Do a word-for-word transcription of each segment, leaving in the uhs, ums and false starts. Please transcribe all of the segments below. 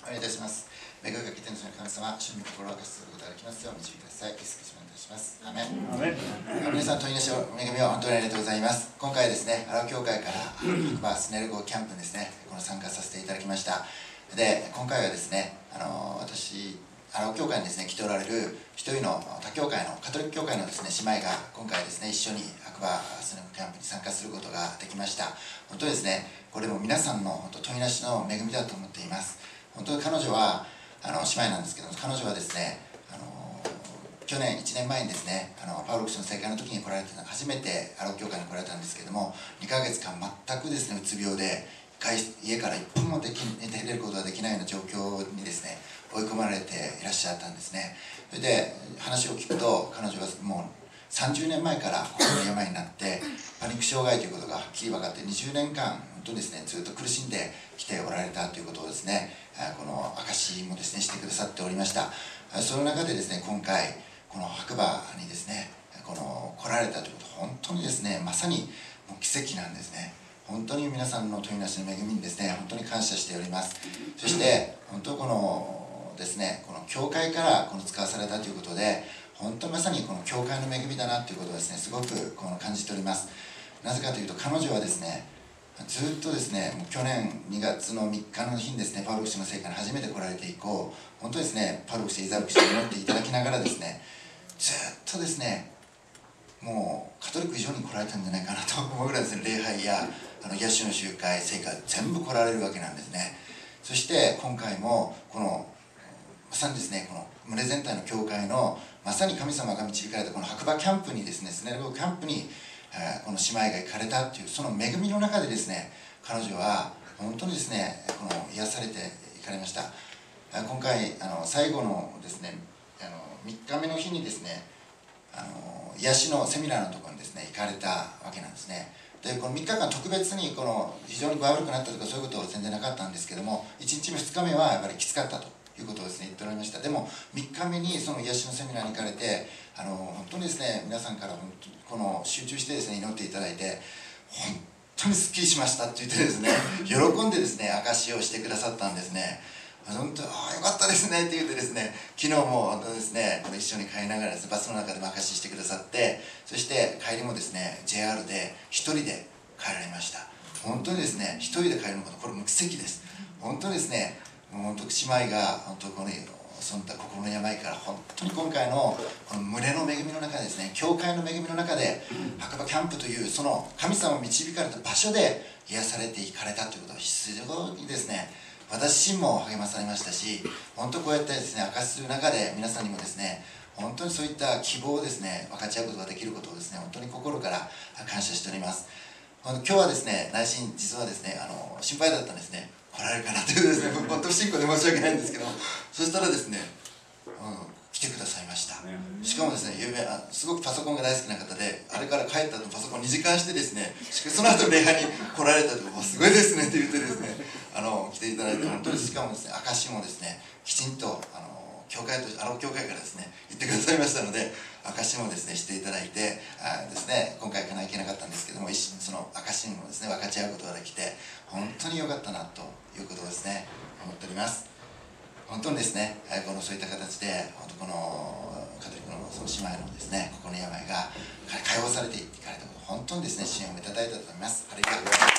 お願いいたします。恵みが来ての神様、主に心を明かしすることができますよう導いてください。イエス・キリストにお願いします。アメン。皆さん、問いなしの恵みを本当にありがとうございます。今回ですね、荒尾教会から白馬スネル号キャンプにですね、この参加させていただきました。で、今回はですね、あの私、荒尾教会にですね、来ておられる一人の他教会のカトリック教会のですね、姉妹が今回ですね、一緒に白馬スネル号キャンプに参加することができました。本当にですね、これも皆さんの本当問いなしの恵みだと思っています。本当に彼女はあの姉妹なんですけども、彼女はですね、あの去年いちねんまえにですね、あのパウロ牧師の再会の時に来られて初めて荒尾教会に来られたんですけども、にかげつかん全くですね、うつ病で家から一分もでき出れることができないような状況にですね、追い込まれていらっしゃったんですね。それで話を聞くと、彼女はもうさんじゅうねんまえから心の病になってパニック障害ということがはっきり分かって、にじゅうねんかん本当にですね、ずっと苦しんできておられたということをですね、この証もですねしてくださっておりました。その中でですね、今回この白馬にですね、この来られたということ、本当にですね、まさにもう奇跡なんですね。本当に皆さんの問いなしの恵みにですね、本当に感謝しております。そして本当このですね、この教会からこの使わされたということで、本当にまさにこの教会の恵みだなということをですね、すごくこの感じております。なぜかというと、彼女はですね、ずっとですね、もう去年にがつのみっかの日にですね、パウロ牧師の聖会に初めて来られて以降、本当ですね、パウロ牧師、イザール牧師に祈っていただきながらですね、ずっとですね、もうカトリック以上に来られたんじゃないかなと思うぐらいですね、礼拝やあの癒しの集会、聖会、全部来られるわけなんですね。そして今回もこのまさにですね、この群れ全体の教会のまさに神様が導かれたこの白馬キャンプにですね、スネル号キャンプに、えー、この姉妹が行かれたっていうその恵みの中でですね、彼女は本当にですね、この癒されていかれました。今回あの最後のですね、あのみっかめの日にですね、あの癒しのセミナーのところにですね、行かれたわけなんですね。でこのみっかかん特別にこの非常に具合悪くなったとかそういうことは全然なかったんですけども、いちにちめふつかめはやっぱりきつかったということをですね、言っておられました。でもみっかめにその癒しのセミナーに行かれて、あの本当にですね、皆さんから本当にこの集中してですね、祈っていただいて、本当にすっきりしましたって言ってですね、喜んでですね、証しをしてくださったんですね。本当、ああよかったですねって言ってですね、昨日も本当ですね、この一緒に帰りながらですね、バスの中でも証ししてくださって、そして帰りもですね、ジェイアール で一人で帰られました。本当にですね、一人で帰るのこと、これも奇跡です。本当にですね、もう本当姉妹が本当このそんな心の病から本当に今回のこの群れの恵みの中でですね、教会の恵みの中で白馬キャンプというその神様を導かれた場所で癒されていかれたということは非常にですね、私自身も励まされましたし、本当こうやってですね、証しする中で皆さんにもですね、本当にそういった希望をですね、分かち合うことができることをですね、本当に心から感謝しております。今日はですね、内心実はですね、あの心配だったんですね、来られるかなというですね、本当不信仰で申し訳ないんですけど、そしたらですね、うん、来てくださいました。しかもですね、有名あすごくパソコンが大好きな方で、あれから帰った後パソコンにじかんしてですね、その後礼拝に来られたと、すごいですねって言ってですね、あの来ていただいて、本当にしかもですね、証もですね、きちんとあの教会と荒尾教会からですね、言ってくださいましたので、証もですねしていただいて、あですね、今回かな行けなかったんですけども、一その証もですね分かち合うことができて、本当に良かったなということをですね思っております。本当にですね、このそういった形で本当このカトリックのその姉妹のですね心の病が解放されていかれたこと、本当にですね支援をいただいたと思います。ありがとうございます。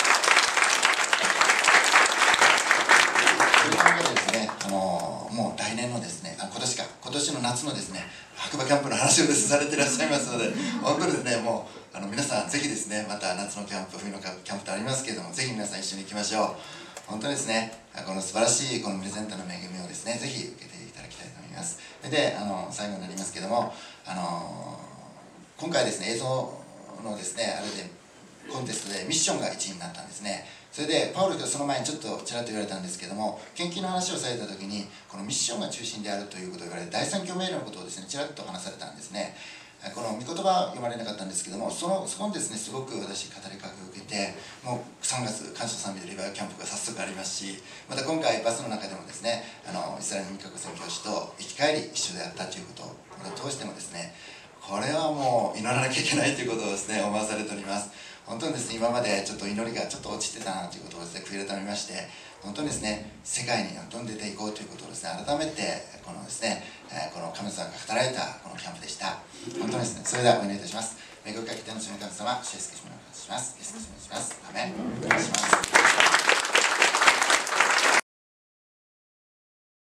というわけでですね、あのもう来年のですね、あ今年か今年の夏のですね白馬キャンプの話をです、ね、されていらっしゃいますので、本当にですね、もうあの皆さんぜひですね、また夏のキャンプ、冬のキャンプとありますけれども、ぜひ皆さん一緒に行きましょう。本当にですね、この素晴らしいこのプレゼントの恵みをですね、ぜひ受けていただきたいと思います。で、あの最後になりますけども、あの今回ですね、映像のですね、あれでコンテストでミッションがいちいになったんですね。それでパウロがその前にちょっとちらっと言われたんですけども、献金の話をされた時にこのミッションが中心であるということを言われて、第三教命令のことをですねちらっと話されたんですね。この御言葉は読まれなかったんですけども、そのそこにですねすごく私語りかけを受けて、もうさんがつ感謝賛美でリバイバルキャンプが早速ありますし、また今回バスの中でもですね、あのイスラエルの三角宣教師と生き返り一緒であったということを通してもですね、これはもう祈らなきゃいけないということをですね思わされております。本当にですね、今までちょっと祈りがちょっと落ちてたなということをですね悔い改めまして、 本当にですね、世界にどんどん出ていこうということをですね、改めてこのですね、この神様が働いたこのキャンプでした。本当にですね、それではお祈りいたします。恵みをかけての主の神様、主イエスキリストにお願いします。イエスキリストにお願いします。アメン。お願いします。